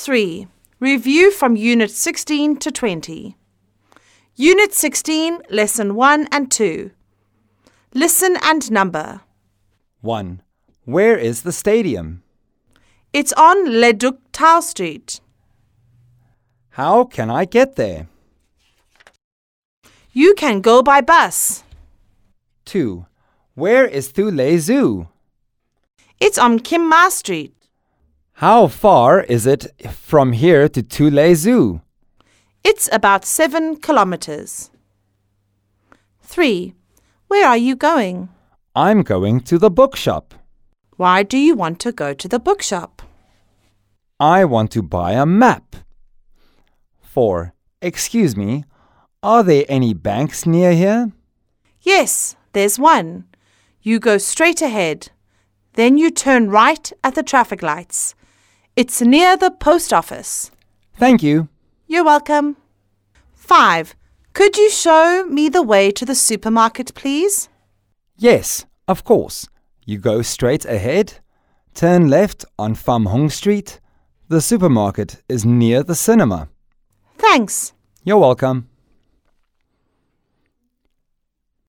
3. Review from Unit 16 to 20. Unit 16, Lesson 1 and 2. Listen and number. 1. Where is the stadium? It's on Le Duc Tau Street. How can I get there? You can go by bus. 2. Where is Thule Zoo? It's on Kim Ma Street. How far is it from here to Thule Zoo? It's about 7 kilometers. 3. Where are you going? I'm going to the bookshop. Why do you want to go to the bookshop? I want to buy a map. 4. Excuse me, are there any banks near here? Yes, there's one. You go straight ahead. Then you turn right at the traffic lights. It's near the post office. Thank you. You're welcome. 5. Could you show me the way to the supermarket, please? Yes, of course. You go straight ahead, turn left on Pham Hung Street. The supermarket is near the cinema. Thanks. You're welcome.